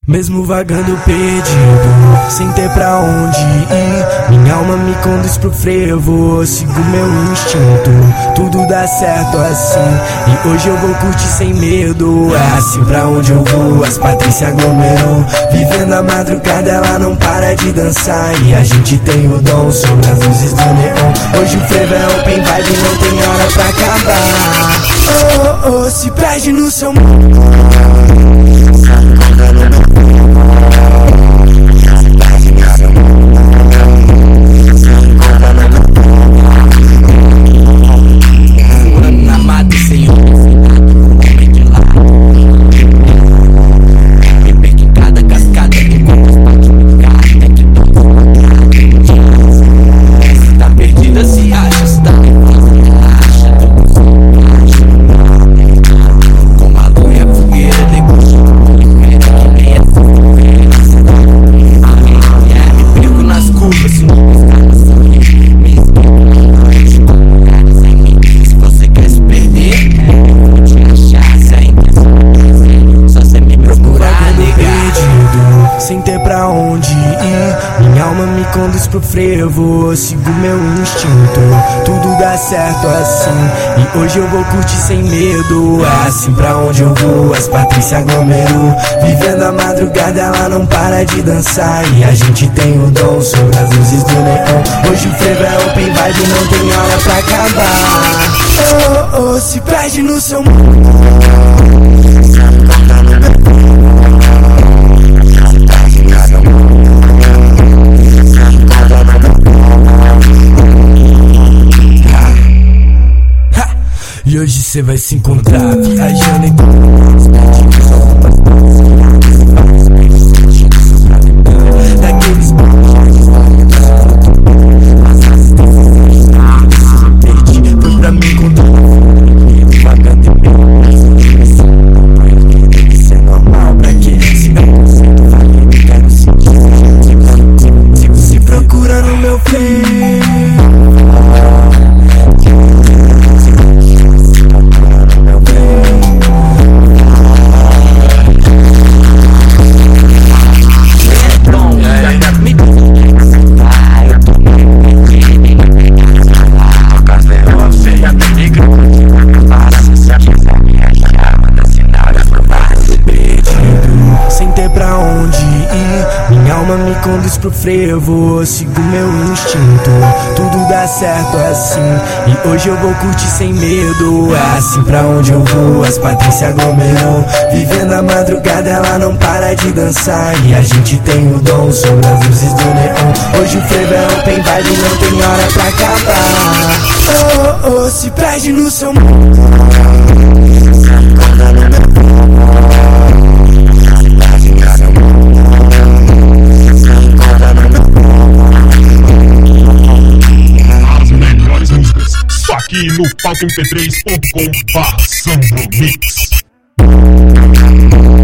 Mesmo vagando perdido, sem ter pra onde ir, minha alma me conduz pro frevo, sigo meu instinto, tudo dá certo assim, e hoje eu vou curtir sem medo. É assim pra onde eu vou, as Patrícia aglomerou, vivendo a madrugada ela não para de dançar, e a gente tem o dom sobre as luzes do neon. Hoje o frevo é open vibe, não tem hora pra acabar. Oh, oh, oh, se perde no seu mundo. Sem ter pra onde ir, minha alma me conduz pro frevo, sigo meu instinto, tudo dá certo assim, e hoje eu vou curtir sem medo. É assim pra onde eu vou, as Patrícia aglomerou, vivendo a madrugada ela não para de dançar, e a gente tem o dom sobre as luzes do neon. Hoje o frevo é open vibe, não tem hora pra acabar. Oh, oh, se perde no seu mundo. E hoje cê vai se encontrar viajando em daqueles foi pra mim encontrar vagando em isso é normal pra que se quero sentir se procura no meu feio. Sem ter pra onde ir, minha alma me conduz pro frevo, sigo meu instinto, tudo dá certo assim, e hoje eu vou curtir sem medo. É assim pra onde eu vou, as Patrícia aglomerou, vivendo a madrugada ela não para de dançar, e a gente tem o dom sobre as luzes do neon. Hoje o frevo é open vibe, não tem hora pra acabar. Oh, oh, se perde no seu mundo. Aqui no palcomp3.com/Sandro Mix.